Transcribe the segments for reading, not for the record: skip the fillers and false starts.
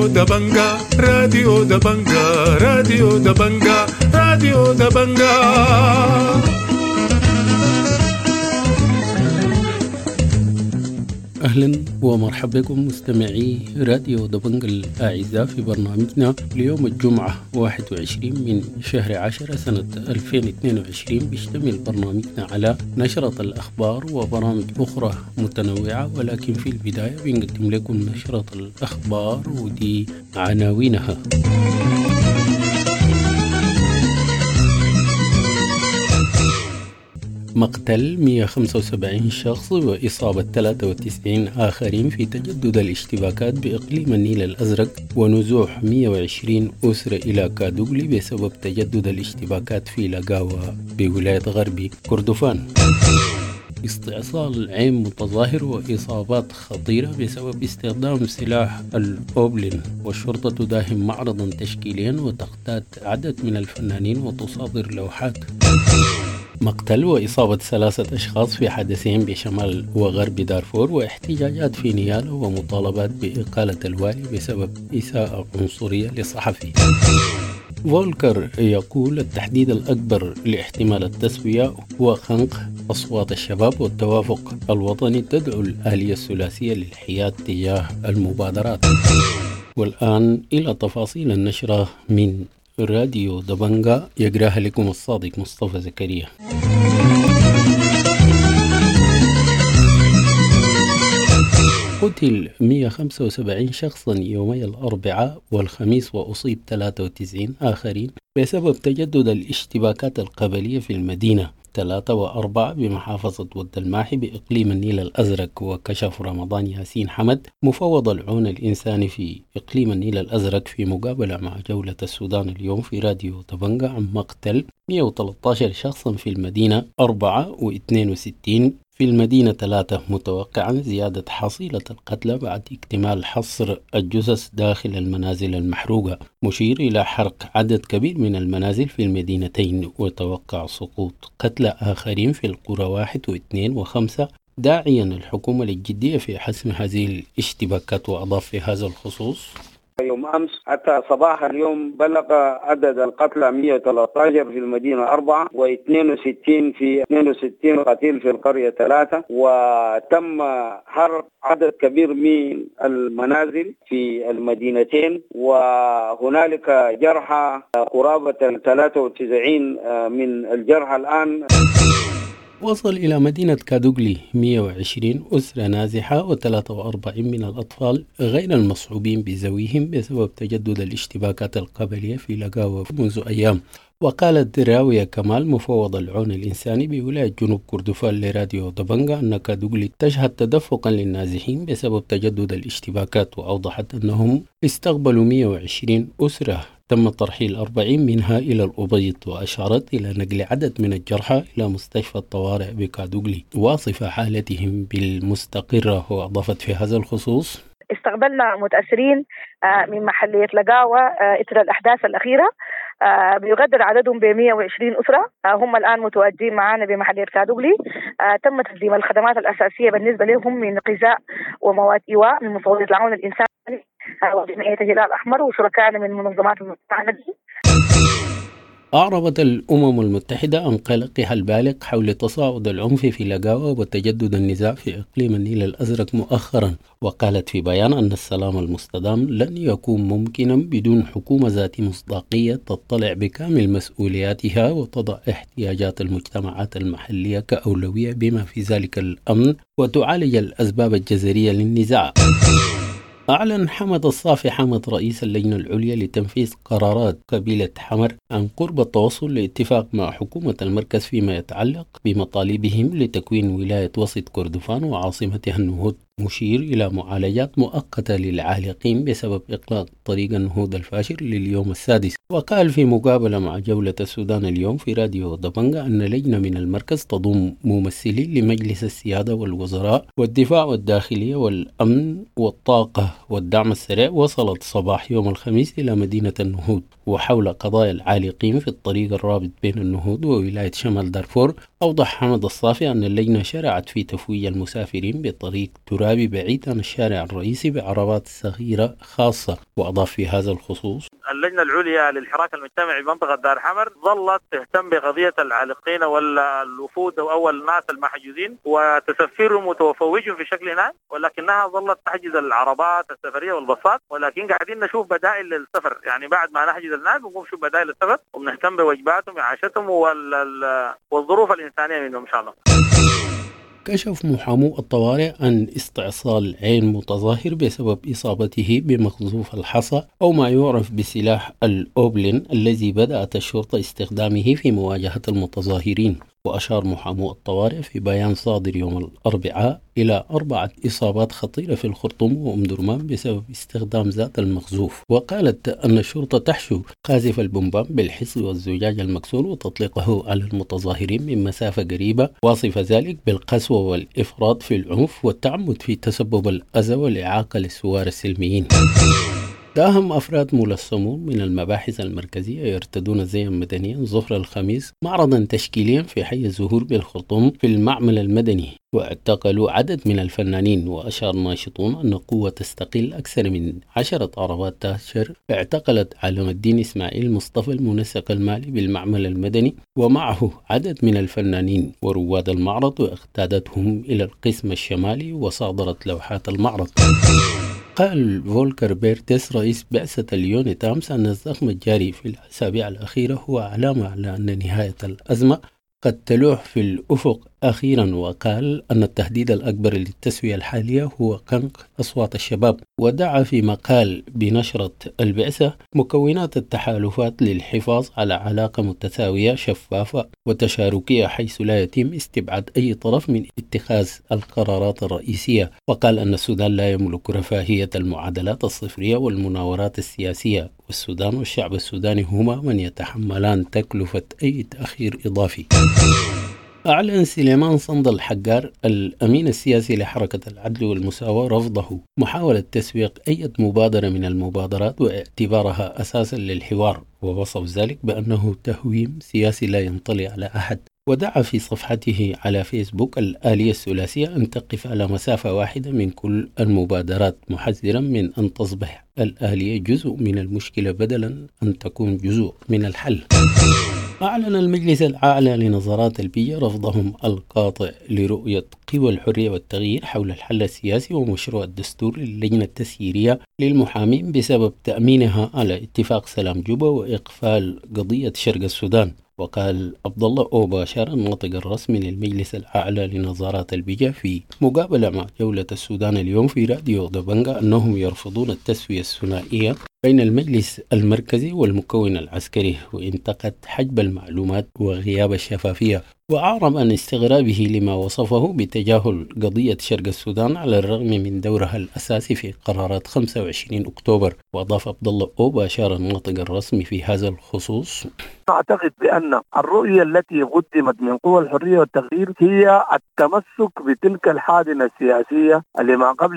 راديو دبنجا راديو دبنجا راديو دبنجا راديو دبنجا. أهلا ومرحبا بكم مستمعي راديو دبنجا الأعزاء في برنامجنا ليوم الجمعة 21 من شهر 10 سنة 2022. بيشتمل برنامجنا على نشرة الأخبار وبرامج أخرى متنوعة، ولكن في البداية بنقدم لكم نشرة الأخبار ودي عناوينها. مقتل 175 شخص وإصابة 93 آخرين في تجدد الاشتباكات بإقليم النيل الأزرق، ونزوح 120 أسرة إلى كادوغلي بسبب تجدد الاشتباكات في لاغاوا بولاية غربي كردفان. استئصال عين متظاهر وإصابات خطيرة بسبب استخدام سلاح الأوبلين، والشرطة تداهم معرضا تشكيليا وتقتاد عدد من الفنانين وتصادر لوحات. مقتل وإصابة 3 أشخاص في حدثين بشمال وغرب دارفور، واحتجاجات في نيالا ومطالبات بإقالة الوالي بسبب إساءة عنصرية لصحفي. فولكر يقول التحديد الأكبر لاحتمال التسوية هو خنق أصوات الشباب، والتوافق الوطني تدعو الآلية الثلاثية للحياد تجاه المبادرات. والآن إلى تفاصيل النشرة من راديو دبنجا، يقراها لكم الصادق مصطفى زكريا. قتل 175 شخصا يومي الأربعاء والخميس، وأصيب 93 آخرين بسبب تجدد الاشتباكات القبلية في المدينة 3 و4 بمحافظة ود الماحي بإقليم النيل الأزرق. وكشف رمضان ياسين حمد مفوض العون الإنساني في إقليم النيل الأزرق في مقابلة مع جولة السودان اليوم في راديو دبنجا عن مقتل 113 شخصا في المدينة 4 و62 في المدينة 3، متوقعا زيادة حصيلة القتلى بعد اكتمال حصر الجثث داخل المنازل المحروقة، مشير إلى حرق عدد كبير من المنازل في المدينتين، وتوقع سقوط قتلى آخرين في القرى 1 و2 و5، داعيا الحكومة للجدية في حسم هذه الاشتباكات. وأضاف في هذا الخصوص: يوم أمس حتى صباح اليوم بلغ عدد القتلى 113 في المدينة 4 و62 في 62 قتيل في القرية 3، وتم حرق عدد كبير من المنازل في المدينتين، وهنالك جرحى قرابة 93 من الجرحى الآن. وصل إلى مدينة كادوغلي 120 أسرة نازحة و43 من الأطفال غير المصحوبين بذويهم بسبب تجدد الاشتباكات القبلية في لاغاوا منذ أيام. وقالت راوية كمال مفوض العون الإنساني بولاية جنوب كردفان لراديو دبنجا أن كادوغلي تشهد تدفقا للنازحين بسبب تجدد الاشتباكات، وأوضحت أنهم استقبلوا 120 أسرة تم ترحيل 40 منها إلى الأبيض، وأشارت إلى نقل عدد من الجرحى إلى مستشفى الطوارئ بكادوغلي واصفة حالتهم بالمستقرة. وأضافت في هذا الخصوص: استقبلنا متأثرين من محلية لاغاوا إثر الأحداث الأخيرة، بيقدر عددهم ب 120 أسرة. هم الآن متواجدين معنا بمحلية كادوغلي. تم تقديم الخدمات الأساسية بالنسبة لهم من غذاء ومواد إيواء من مفوضية العون الإنساني وجمعية الهلال الأحمر وشركائنا من منظمات المجتمع. أعربت الأمم المتحدة عن قلقها البالغ حول تصاعد العنف في لاغاوا وتجدد النزاع في إقليم النيل الأزرق مؤخرا، وقالت في بيان أن السلام المستدام لن يكون ممكنا بدون حكومة ذات مصداقية تطلع بكامل مسؤولياتها وتضع احتياجات المجتمعات المحلية كأولوية بما في ذلك الأمن، وتعالج الأسباب الجذرية للنزاع. أعلن حمد الصافي حمد رئيس اللجنة العليا لتنفيذ قرارات قبيلة حمر عن قرب التوصل لاتفاق مع حكومة المركز فيما يتعلق بمطالبهم لتكوين ولاية وسط كردفان وعاصمتها النهود، مشير إلى معالجات مؤقتة للعالقين بسبب إغلاق طريق النهوض الفاشل لليوم السادس. وقال في مقابلة مع جولة السودان اليوم في راديو دبنجا أن لجنة من المركز تضم ممثلين لمجلس السيادة والوزراء والدفاع والداخلية والأمن والطاقة والدعم السريع وصلت صباح يوم الخميس إلى مدينة النهوض. وحول قضايا العالقين في الطريق الرابط بين النهوض وولاية شمال دارفور، أوضح حمد الصافي أن اللجنة شرعت في تفويج المسافرين بطريق تراب ترابي بعيد عن الشارع الرئيسي بعربات صغيرة خاصة. وأضاف في هذا الخصوص: اللجنة العليا للحراك المجتمعي بمنطقة دار حمر ظلت تهتم بقضية العالقين والوفود أو الناس المحجوزين وتسفرهم وتفوجهم في شكل هناك، ولكنها ظلت تحجز العربات السفرية والباصات، ولكن قاعدين نشوف بدائل للسفر. يعني بعد ما نحجز الناس بنقوم نشوف بدائل للسفر وبنهتم بوجباتهم وعاشتهم والظروف الإنسانية منهم إن شاء الله. كشف محامو الطوارئ عن استئصال عين متظاهر بسبب إصابته بمقذوف الحصى أو ما يعرف بسلاح الأوبلين الذي بدأت الشرطة استخدامه في مواجهة المتظاهرين. وأشار محامو الطوارئ في بيان صادر يوم الأربعاء إلى 4 إصابات خطيرة في الخرطوم وأم درمان بسبب استخدام ذات المقذوف. وقالت أن الشرطة تحشو قاذف البومبام بالحص والزجاج المكسور وتطلقه على المتظاهرين من مسافة قريبة، واصفة ذلك بالقسوة والإفراط في العنف والتعمد في تسبب الأذى والإعاقة للثوار السلميين. داهم أفراد ملثمون من المباحث المركزية يرتدون زيا مدنيا ظهر الخميس معرضا تشكيليا في حي الزهور بالخرطوم في المعمل المدني، واعتقلوا عدد من الفنانين. وأشار ناشطون أن قوة تستقل أكثر من 10 عربات تاشر اعتقلت علم الدين إسماعيل مصطفى المنسق المالي بالمعمل المدني ومعه عدد من الفنانين ورواد المعرض، واقتادتهم إلى القسم الشمالي وصادرت لوحات المعرض. قال فولكر بيرتس رئيس بعثة اليوني تامس أن الزخم الجاري في الأسابيع الأخيرة هو علامة على أن نهاية الأزمة قد تلوح في الأفق أخيرا، وقال أن التهديد الأكبر للتسوية الحالية هو قنق أصوات الشباب. ودعا في مقال بنشرة البعثة مكونات التحالفات للحفاظ على علاقة متساوية شفافة وتشاركية حيث لا يتم استبعاد أي طرف من اتخاذ القرارات الرئيسية. وقال أن السودان لا يملك رفاهية المعادلات الصفرية والمناورات السياسية، والسودان والشعب السوداني هما من يتحملان تكلفة أي تأخير إضافي. أعلن سليمان صند الحجار الأمين السياسي لحركة العدل والمساواة رفضه محاولة تسويق أي مبادرة من المبادرات واعتبارها أساسا للحوار، ووصف ذلك بأنه تهويم سياسي لا ينطلي على أحد. ودعا في صفحته على فيسبوك الآلية الثلاثية أن تقف على مسافة واحدة من كل المبادرات، محذرا من أن تصبح الآلية جزء من المشكلة بدلا أن تكون جزء من الحل. أعلن المجلس الأعلى لنظارات البيئة رفضهم القاطع لرؤية قوى الحرية والتغيير حول الحل السياسي ومشروع الدستور للجنة التسييرية للمحامين بسبب تأمينها على اتفاق سلام جوبا وإقفال قضية شرق السودان. وقال عبد الله أوباشار الناطق الرسمي للمجلس الأعلى لنظارات البيئة في مقابلة مع جولة السودان اليوم في راديو دبنجا أنهم يرفضون التسوية الثنائية بين المجلس المركزي والمكون العسكري، وانتقد حجب المعلومات وغياب الشفافية، وأعرب عن استغرابه لما وصفه بتجاهل قضية شرق السودان على الرغم من دورها الأساسي في قرارات 25 أكتوبر. وأضاف عبد الله أوباشار الناطق الرسمي في هذا الخصوص: أعتقد بأن الرؤية التي قدمت من قوى الحرية والتغيير هي التمسك بتلك الحادثة السياسية اللي ما قبل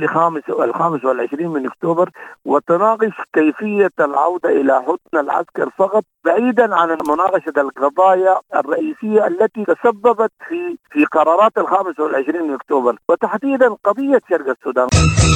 25 من أكتوبر، وتناقش كيفية العودة إلى حضن العسكر فقط بعيدا عن مناقشة القضايا الرئيسية التي تسببت في قرارات 25 من أكتوبر وتحديدا قضية شرق السودان.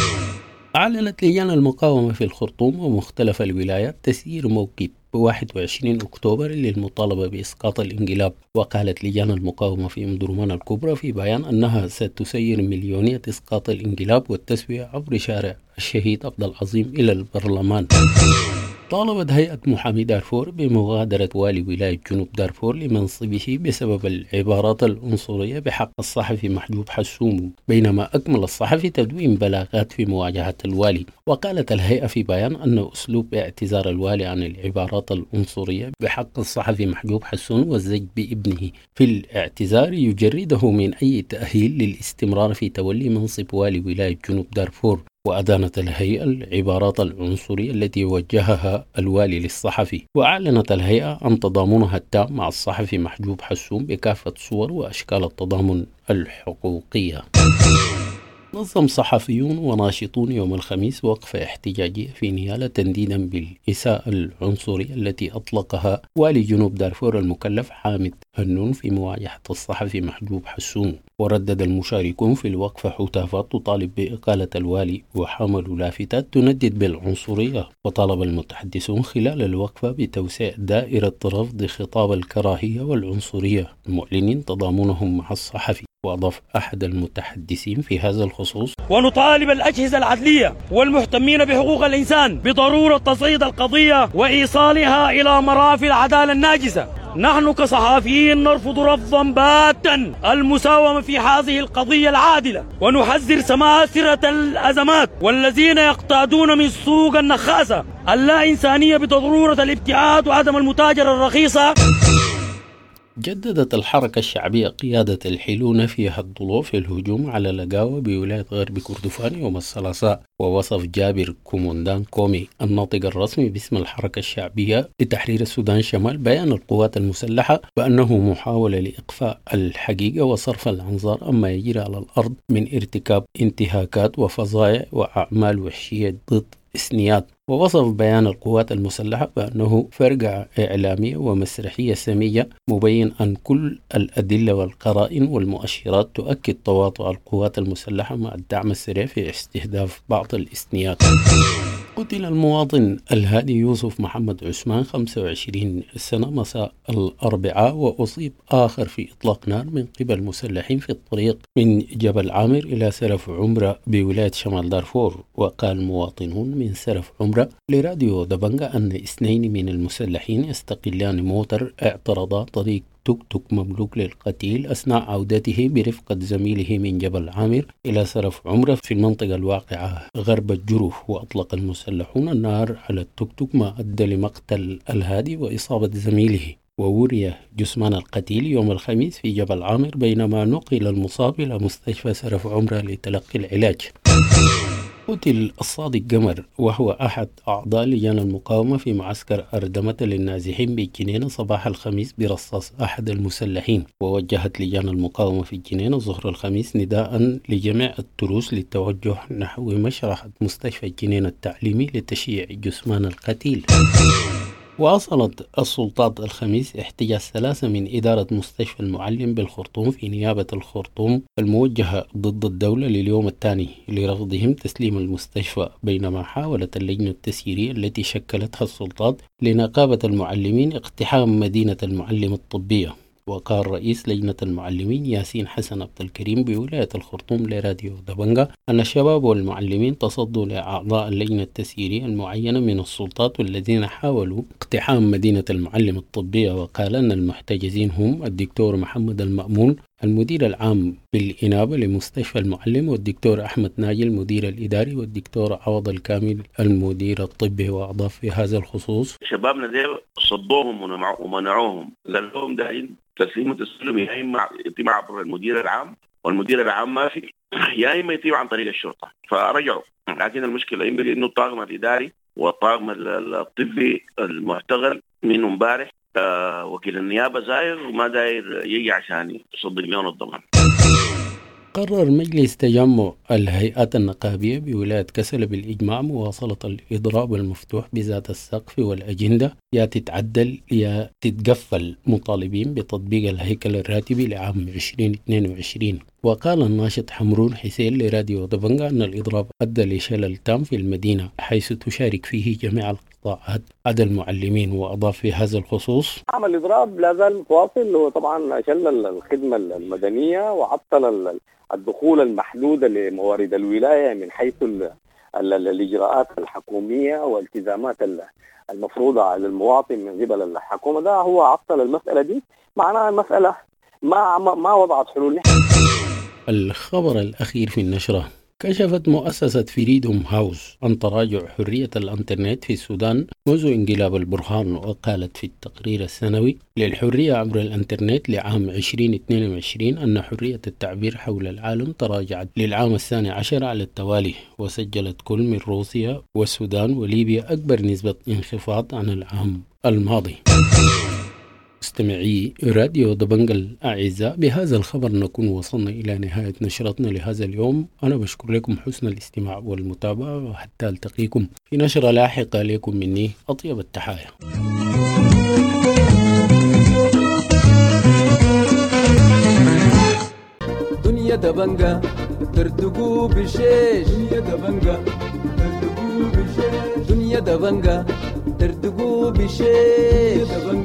أعلنت لجان المقاومة في الخرطوم ومختلف الولايات تسيير موكب 21 أكتوبر للمطالبة بإسقاط الانقلاب. وقالت لجان المقاومة في أم درمان الكبرى في بيان أنها ستسير مليونية إسقاط الانقلاب والتسوية عبر شارع الشهيد عبد العظيم إلى البرلمان. طالبت هيئة محامي دارفور بمغادرة والي ولاية جنوب دارفور لمنصبه بسبب العبارات العنصرية بحق الصحفي محجوب حسوم، بينما أكمل الصحفي تدوين بلاغات في مواجهة الوالي. وقالت الهيئة في بيان أن أسلوب اعتذار الوالي عن العبارات العنصرية بحق الصحفي محجوب حسون والزج بابنه في الاعتذار يجرده من أي تأهيل للاستمرار في تولي منصب والي ولاية جنوب دارفور. وأدانت الهيئة العبارات العنصرية التي وجهها الوالي للصحفي. وأعلنت الهيئة عن تضامنها التام مع الصحفي محجوب حسوم بكافة صور وأشكال التضامن الحقوقية. نظم صحفيون وناشطون يوم الخميس وقفة احتجاجية في نيالا تنديدا بالإساءة العنصرية التي أطلقها والي جنوب دارفور المكلف حامد هنون في مواجهة الصحفي محجوب حسون. وردد المشاركون في الوقفة هتافات تطالب بإقالة الوالي وحملوا لافتات تندد بالعنصرية. وطالب المتحدثون خلال الوقفة بتوسيع دائرة رفض خطاب الكراهية والعنصرية معلنين تضامنهم مع الصحفي. وأضاف أحد المتحدثين في هذا الخصوص: ونطالب الأجهزة العدلية والمهتمين بحقوق الإنسان بضرورة تصعيد القضية وإيصالها إلى مرافق العدالة الناجزة. نحن كصحافيين نرفض رفضا باتا المساومة في هذه القضية العادلة، ونحذر سماسرة الأزمات والذين يقتادون من سوق النخاسة اللا إنسانية بضرورة الابتعاد وعدم المتاجرة الرخيصة. جددت الحركة الشعبية قيادة الحيلونة فيها الضلوع في الهجوم على لقاوة بولاية غرب كردفان يوم الثلاثاء. ووصف جابر كوموندان كومي الناطق الرسمي باسم الحركة الشعبية لتحرير السودان شمال بيان القوات المسلحة بأنه محاولة لإخفاء الحقيقة وصرف الأنظار أما يجري على الأرض من ارتكاب انتهاكات وفظائع وأعمال وحشية ضد إثنيات. ووصف بيان القوات المسلحة بأنه فرقة إعلامية ومسرحية سمية مبين أن كل الأدلة والقرائن والمؤشرات تؤكد تواطؤ القوات المسلحة مع الدعم السريع في استهداف بعض الإثنيات. قتل المواطن الهادي يوسف محمد عثمان 25 سنة مساء الأربعاء، وأصيب آخر في إطلاق نار من قبل مسلحين في الطريق من جبل عامر إلى سرف عمرة بولاية شمال دارفور. وقال مواطنون من سرف عمرة لراديو دبنجا أن 2 من المسلحين يستقلان موتر اعترضا طريق توك توك مملوك للقتيل أثناء عودته برفقة زميله من جبل عامر إلى سرف عمرة في المنطقة الواقعة غرب الجروف. وأطلق المسلحون النار على التوك توك ما أدى لمقتل الهادي وإصابة زميله. ووري جثمان القتيل يوم الخميس في جبل عامر بينما نقل المصاب إلى مستشفى سرف عمرة لتلقي العلاج. قتل الصادق قمر وهو أحد أعضاء لجان المقاومة في معسكر أردمة للنازحين بالجنينة صباح الخميس برصاص أحد المسلحين. ووجهت لجان المقاومة في الجنينة ظهر الخميس نداء لجميع التروس للتوجه نحو مشرحة مستشفى الجنينة التعليمي لتشييع جثمان القتيل. واصلت السلطات الخميس احتجاز 3 من إدارة مستشفى المعلم بالخرطوم في نيابة الخرطوم الموجهة ضد الدولة لليوم الثاني لرفضهم تسليم المستشفى، بينما حاولت اللجنة التسييرية التي شكلتها السلطات لنقابة المعلمين اقتحام مدينة المعلم الطبية. وقال رئيس لجنة المعلمين ياسين حسن عبد الكريم بولاية الخرطوم لراديو دبنجا أن الشباب والمعلمين تصدوا لأعضاء اللجنة التسييرية المعينة من السلطات والذين حاولوا اقتحام مدينة المعلم الطبية. وقال أن المحتجزين هم الدكتور محمد المأمون المدير العام بالإنابة لمستشفى المعلم، والدكتور أحمد ناجي المدير الإداري، والدكتور عوض الكامل المدير الطبي. وأضاف في هذا الخصوص: شبابنا دي صدوهم ومنعوهم، قال لهم داعين تسليم التسلم يا إما يتم عبر المدير العام، والمدير العام ما في، يا إما يتم عن طريق الشرطة. فرجعوا، لكن المشكلة ينبغي إنه الطاقم الإداري والطاقم الطبي المعتقل منه امبارح وكيل النيابة زاير وما داير يجي عشان يصدق لهم الضمان. قرر مجلس تجمع الهيئات النقابية بولاية كسل بالإجماع مواصلة الإضراب المفتوح بذات السقف والأجندة يا تتعدل يا تتقفل، مطالبين بتطبيق الهيكل الراتبي لعام 2022. وقال الناشط حمرون حسين لراديو دبنجا أن الإضراب أدى لشلل تام في المدينة حيث تشارك فيه جميع القطاعات عدا المعلمين. وأضاف في هذا الخصوص: عمل الإضراب لا زال متواصل، وطبعا شلل الخدمة المدنية وعطل الدخول المحدود لموارد الولاية من حيث الإجراءات الحكومية والالتزامات المفروضة على المواطن من قبل الحكومة. ده هو عطل المسألة دي، معناها المسألة ما وضعت حلول. الخبر الأخير في النشرة: كشفت مؤسسة فريدوم هاوس عن تراجع حرية الانترنت في السودان منذ انقلاب البرهان. وقالت في التقرير السنوي للحرية عبر الانترنت لعام 2022 أن حرية التعبير حول العالم تراجعت للعام 12 على التوالي، وسجلت كل من روسيا والسودان وليبيا أكبر نسبة انخفاض عن العام الماضي. مستمعي راديو دبنجة الأعزاء، بهذا الخبر نكون وصلنا إلى نهاية نشرتنا لهذا اليوم. أنا بشكر لكم حسن الاستماع والمتابعة، وحتى ألتقيكم في نشرة لاحقة. لكم مني أطيب التحايا. دنيا دبنجة تردقوا بشيش، دنيا دبنجة تردقوا بشيش، دنيا دبنجة تردقوا بشيش،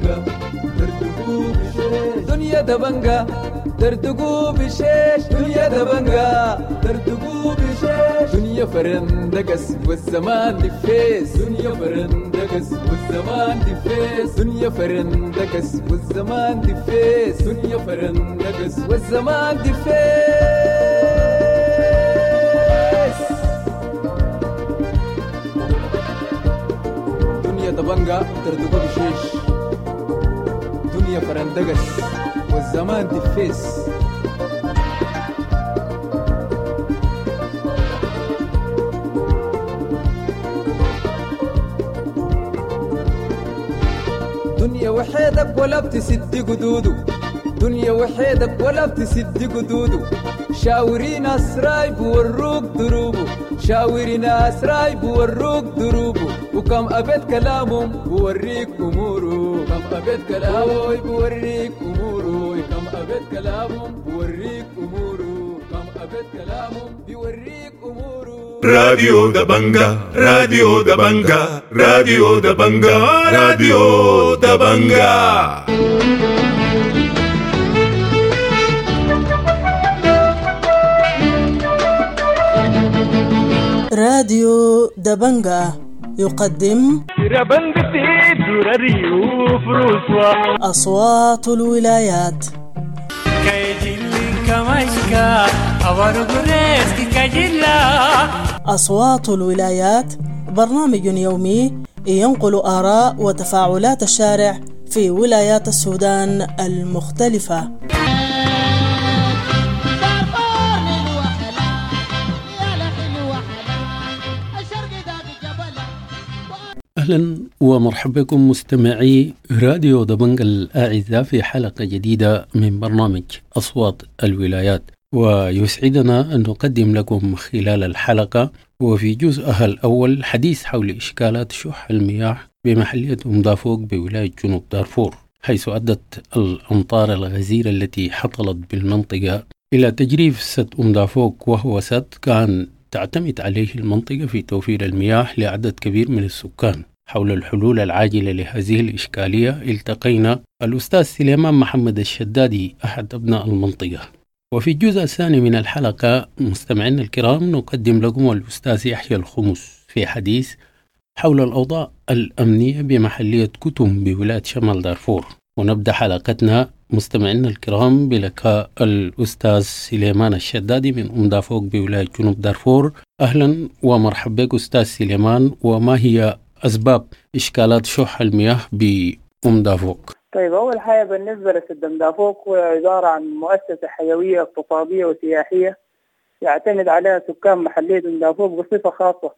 دنيا دبنجة تردقوا بشيش، دنيا دبنجة تردقوا بشيش، دنيا فرندقس والزمان دفيس، دنيا فرندقس والزمان دفيس، دنيا فرندقس والزمان دفيس، دنيا فرندقس والزمان دفيس. دنيا دبنجة تردقوا بشيش، دنيا فرندقس والزمان دفيس. دنيا وحيدك ولا بتسد قدودو، دنيا وحيدك ولا بتسد قدودو، شاورين أسراي بوروك دروبو، شاورين أسراي بوروك دروبو، وكم أبد كلامهم بوريك أمورو، كم أبد كلامهم بوريك أمورو، كم أبد كلامهم بوريك أمورو، كم أبد كلامهم بوريك أمورو. راديو دبنجة، راديو دبنجة، راديو دبنجة، راديو دبنجة. راديو دبنجة يقدم أصوات الولايات. أصوات الولايات برنامج يومي ينقل آراء وتفاعلات الشارع في ولايات السودان المختلفة. أهلا ومرحبا بكم مستمعي راديو دبنجة الأعزاء في حلقة جديدة من برنامج أصوات الولايات، ويسعدنا أن نقدم لكم خلال الحلقة وفي جزءها الأول حديث حول إشكالات شح المياه بمحلية أم دافوق بولاية جنوب دارفور، حيث أدت الأمطار الغزيرة التي حصلت بالمنطقة إلى تجريف سد أم دافوق، وهو سد كان تعتمد عليه المنطقة في توفير المياه لعدد كبير من السكان. حول الحلول العاجلة لهذه الإشكالية التقينا الأستاذ سليمان محمد الشدادي أحد أبناء المنطقة. وفي الجزء الثاني من الحلقة مستمعينا الكرام نقدم لكم الأستاذ يحيى الخمس في حديث حول الأوضاع الأمنية بمحلية كتم بولاية شمال دارفور. ونبدأ حلقتنا مستمعينا الكرام بلقاء الأستاذ سليمان الشدادي من أم دافوق بولاية جنوب دارفور. أهلا ومرحبا بك أستاذ سليمان، وما هي أسباب إشكالات شح المياه بأم دافوق؟ طيب، أول حاجة بالنسبة لسد أم دافوق هو عبارة عن مؤسسة حيوية اقتصادية وسياحية يعتمد عليها سكان محلية أم دافوق بصفة خاصة.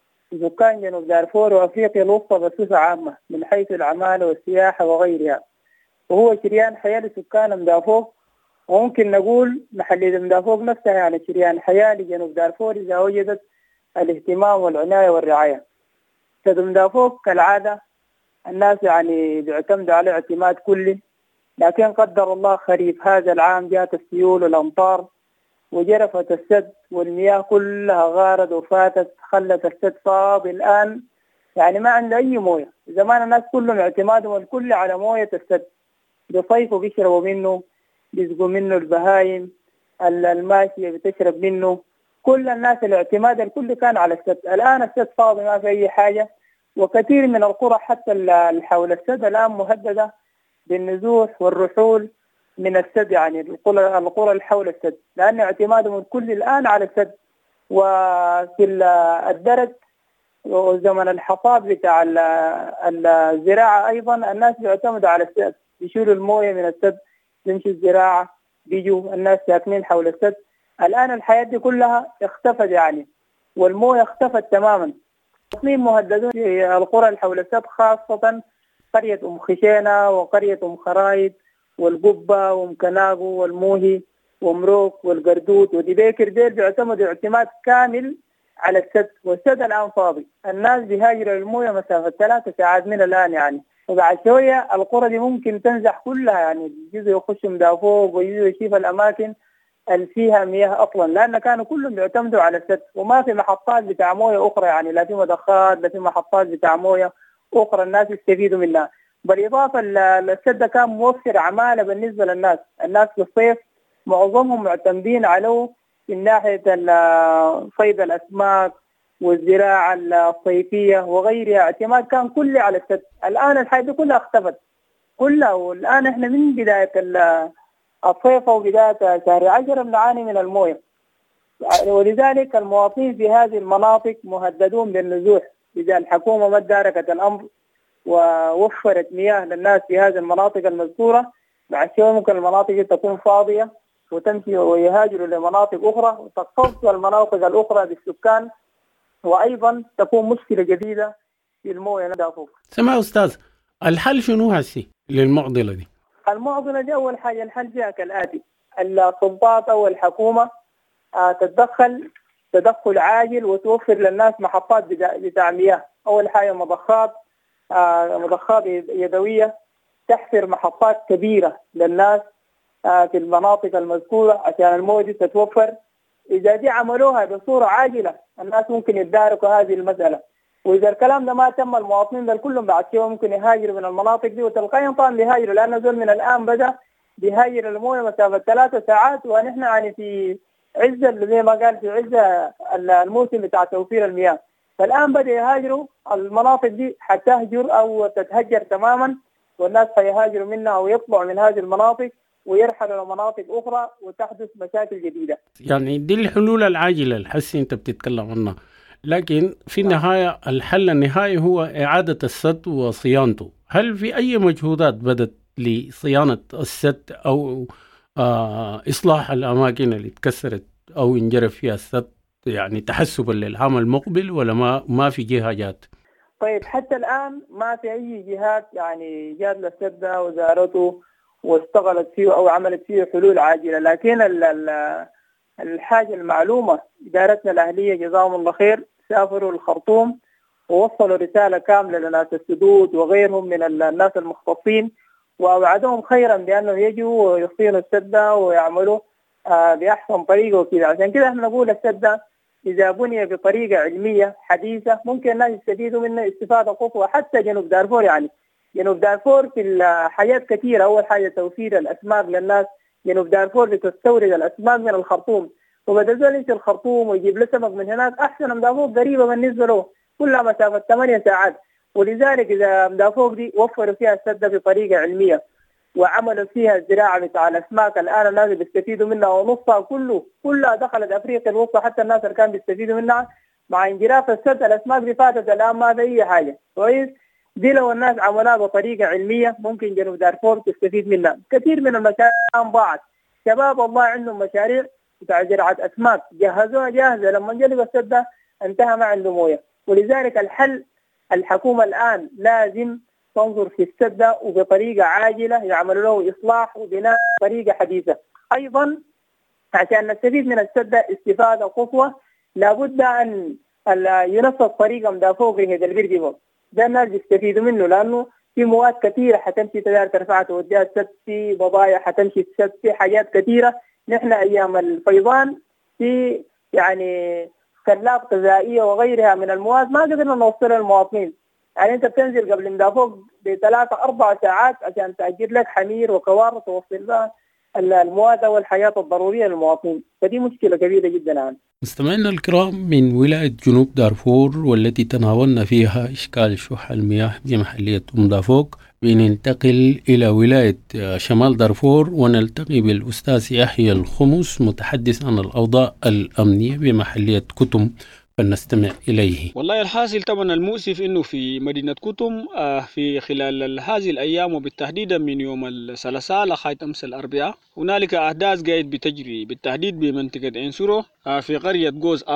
سكان جنوب دارفور وأفريقيا الوسطى بصفة عامة من حيث العمالة والسياحة وغيرها، وهو شريان حياة لسكان أم دافوق، وممكن نقول محلية أم دافوق نفسها يعني شريان حياة لجنوب دارفور إذا وجدت الاهتمام والعناية والرعاية. سد أم دافوق كالعادة الناس يعني بيعتمدوا عليه اعتماد كلي، لكن قدر الله خريف هذا العام جاءت السيول والأمطار وجرفت السد والمياه كلها غارت وفاتت، خلت السد فاضي الآن، يعني ما عنده أي موية. زمان الناس كلهم اعتمادهم الكل على موية السد، بيصيفوا بيشربوا منه، بيسقوا منه البهايم، الماشية بتشرب منه، كل الناس الاعتماد الكل كان على السد. الآن السد فاضي ما في أي حاجة، وكثير من القرى حتى حول السد الآن مهددة بالنزوح والرحول من السد، يعني القرى اللي حول السد، لأن اعتمادهم الكل الآن على السد. وفي الدرج وزمن الحصاد بتاع الزراعة أيضا الناس بيعتمدوا على السد، يشيلوا الموية من السد، يمشي الزراعة، بيجوا الناس ساكنين حول السد. الآن الحياة دي كلها اختفت يعني، والموية اختفت تماما. تصميم مهددون في القرى اللي حول السد، خاصة قرية أم خشينة وقرية أم خرايد والقبة ومكناغو والموهي ومروك والقردود وديبيكر ديل بيعتمدوا اعتماد كامل على السد، والسد الآن فاضي. الناس بيهاجروا للموية مسافة 3 ساعات من الآن يعني، وبعد شوية القرى دي ممكن تنزح كلها يعني، يجوا يخشوا مدافوق ويجوا يشوفوا الأماكن اللي فيها مياه أصلا، لأن كانوا كلهم بيعتمدوا على السد وما في محطات بتاع موية أخرى يعني، لا في مضخات لا في محطات بتاع موية أخرى الناس يستفيدوا منها. بالإضافة للسد كان موفر عمالة بالنسبة للناس، الناس في الصيف معظمهم معتمدين عليه من ناحية صيد الأسماك والزراعة الصيفية وغيرها، اعتماد كان كله على السد. الآن الحاجة دي كلها اختفت كلها، والآن احنا من بداية الصيف وبداية شهر 10 بنعاني من المويه، ولذلك المواطنين في هذه المناطق مهددون بالنزوح إذا الحكومة ما داركت الأمر ووفرت مياه للناس في هذه المناطق المذكورة. بعد شوي ممكن المناطق تكون فاضية وتمشي ويهاجروا لمناطق أخرى وتختص المناطق الأخرى بالسكان، وأيضا تكون مشكلة جديدة في المويه ندافوق. سمع أستاذ، الحل شنو هسي للمعضلة دي؟ المعضلة دي أول حاجة الحل فيها كالآتي: السلطات أو الحكومة تتدخل تدخل عاجل وتوفر للناس محطات بتاع مياه. أول حاجة مضخات يدوية تحفر محطات كبيرة للناس في المناطق المذكورة عشان المويه دي تتوفر. إذا دي عملوها بصورة عاجلة الناس ممكن يتداركوا هذه المسألة، وإذا الكلام ده ما تم المواطنين ده كلهم بعد شوي ممكن يهاجروا من المناطق دي، وتلقائيا طبعا بيهاجروا، لأن زول من الآن بدأ بيهاجر المويه مسافة 3 ساعات، ونحن يعني في عز زي ما قال في عز الموسم بتاع توفير المياه. فالآن بدأ يهاجروا، المناطق دي حتهجر أو تتهجر تماما، والناس سيهاجروا منها ويطلعوا من هذه المناطق ويرحلوا لمناطق أخرى وتحدث مشاكل جديدة. يعني دي الحلول العاجلة الحسي أنت بتتكلم عنها، لكن في النهاية الحل النهائي هو إعادة السد وصيانته. هل في أي مجهودات بدت لصيانة السد أو إصلاح الأماكن اللي تكسرت أو انجرف فيها السد، يعني تحسبا للعام المقبل، ولا ما في جهات؟ طيب حتى الآن ما في أي جهات يعني جات للسد وزارته واشتغلت فيه أو عملت فيه حلول عاجلة، لكن الحاجة المعلومة إدارتنا الأهلية جزاهم الله خير سافروا الخرطوم ووصلوا رسالة كاملة لناس السدود وغيرهم من الناس المختصين، ووعدهم خيرا بأنه يجوا ويصينوا السد ويعملوا بأحسن طريقة وكذا. عشان كده احنا نقول السد إذا بني بطريقة علمية حديثة ممكن الناس يستفيدوا منه استفادة قصوى. حتى جنوب دارفور يعني جنوب دارفور في الحاجات كثيرة. أول حاجة توفير الأسماك للناس، جنوب دارفور بتستورد الأسماك من الخرطوم، وبدل ذلك الخرطوم ويجيب له سمك من هناك أحسن. مدافوق قريبة بالنسبة له كلها مسافة 8 ساعات، ولذلك إذا مدافوق دي وفروا فيها السد بطريقة علمية وعملوا فيها الزراعة بتاع الأسماك، الآن الناس بيستفيدوا منها ونصها كلها دخلت أفريقيا الوسطى، حتى الناس اللي كانوا بيستفيدوا منها مع انجراف السد الأسماك دي فاتت الآن ما في أي حاجة. كويس، دي لو الناس عملوها بطريقة علمية ممكن جنوب دارفور تستفيد منها. كثير من المشاريع ضاعت، شباب والله عندهم مشاريع بتاع زراعة أسماك جهزوها جاهزة، لما جلب السد انتهى ما عنده مويه. ولذلك الحل الحكومة الآن لازم تنظر في السد وبطريقة عاجلة يعملوا له إصلاح وبناء طريقة حديثة. أيضا عشان نستفيد من السد استفادة قصوى لابد أن ينفذ طريقة مدافوق هذا البرجبو ده الناس يستفيدوا منه، لأنه في مواد كثيرة حتمشي تدار ترفع توديها السد، في بضايع حتمشي السد، في حاجات كثيرة. نحن أيام الفيضان في يعني كلاب غذائية وغيرها من المواد ما قدرنا نوصلها للمواطنين. يعني أنت بتنزل قبل مدافوق ب3-4 ساعات عشان تأجر لك حمير وكوارث توصل لها المواد والحياة الضرورية للمواطنين، فدي مشكلة كبيرة جدا الآن. مستمعينا الكرام، من ولاية جنوب دارفور والتي تناولنا فيها إشكال شح المياه بمحلية أم دافوق، بننتقل إلى ولاية شمال دارفور ونلتقي بالأستاذ يحيى الخمس متحدث عن الأوضاع الأمنية بمحلية كتم، فلنستمع إليه. والله الحاصل طبعا المؤسف إنه في مدينة كتم في خلال هذه الأيام وبالتحديد من يوم الثلاثاء لغاية أمس الأربعاء هنالك أحداث قاعد بتجري بالتحديد بمنطقة إنسورو في قرية جوز أبا.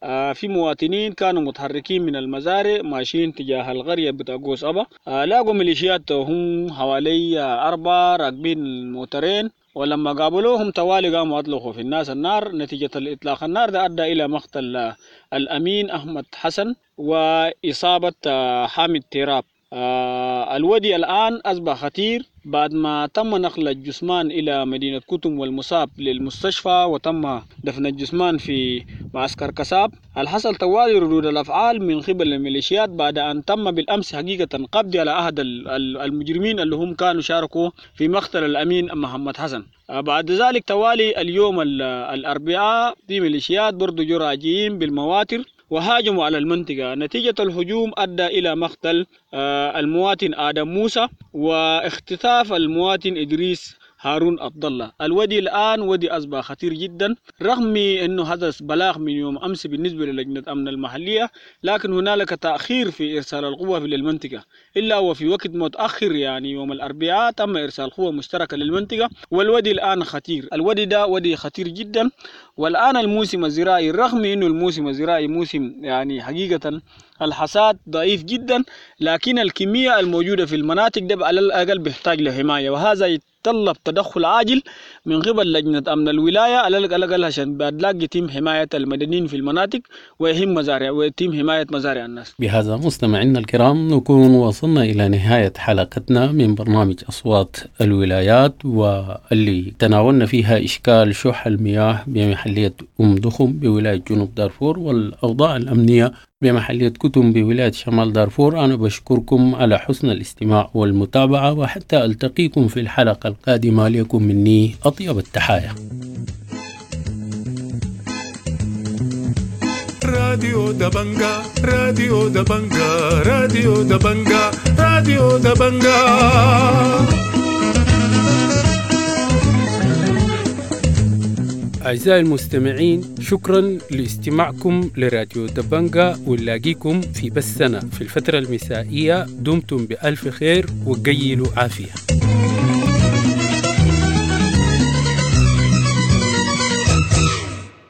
في مواطنين كانوا متحركين من المزارع ماشيين تجاه القرية بتاع قوس أبا. لاقوا ميليشيات هم حوالي 4 راكبين الموترين، ولما قابلوهم توالي قاموا أطلقوا في الناس النار. نتيجة الإطلاق النار ده أدى إلى مقتل الأمين أحمد حسن وإصابة حامد تراب. الودي الآن أصبح خطير بعد ما تم نقل الجثمان إلى مدينة كتم والمصاب للمستشفى، وتم دفن الجثمان في معسكر كساب. الحصل توالي ردود الأفعال من قبل الميليشيات بعد أن تم بالأمس حقيقة قبض على أحد المجرمين اللي هم كانوا شاركوا في مقتل الأمين محمد حسن. بعد ذلك توالي اليوم الأربعاء في ميليشيات برضو جراجين بالمواتر وهاجموا على المنطقة. نتيجة الهجوم أدى إلى مقتل المواطن آدم موسى واختطاف المواطن إدريس هارون عبد الله. الودي الآن ودي أصبح خطير جدا، رغم أنه حدث بلاغ من يوم أمس بالنسبة للجنة أمن المحلية، لكن هنالك تأخير في إرسال القوة للمنطقة، إلا وفي وقت متأخر يعني يوم الأربعاء تم إرسال قوة مشتركة للمنطقة. والودي الآن خطير، الودي ده ودي خطير جدا. والآن الموسم الزراعي، رغم أنه الموسم الزراعي موسم يعني حقيقة الحصاد ضعيف جدا، لكن الكمية الموجودة في المناطق ده على الأقل بيحتاج لحماية، وهذا يتطلب تدخل عاجل من قبل لجنة أمن الولاية على الأقل عشان بعد يتم حماية المدنيين في المناطق ويتم حماية مزارع الناس. بهذا مستمعينا الكرام نكون وصلنا إلى نهاية حلقتنا من برنامج أصوات الولايات، واللي تناولنا فيها إشكال شح المياه بمحلية دخم بولاية جنوب دارفور والأوضاع الأمنية بمحلية كتم بولاية شمال دارفور. أنا بشكركم على حسن الاستماع والمتابعة، وحتى ألتقيكم في الحلقة القادمة لكم مني أطيب التحايا. راديو دبنجا راديو دبنجا راديو دبنجا راديو دبنجا. أعزائي المستمعين، شكرا لاستماعكم لراديو دبنجا، ونلاقيكم في بثنا في الفترة المسائية. دمتم بألف خير وقيلوا عافية.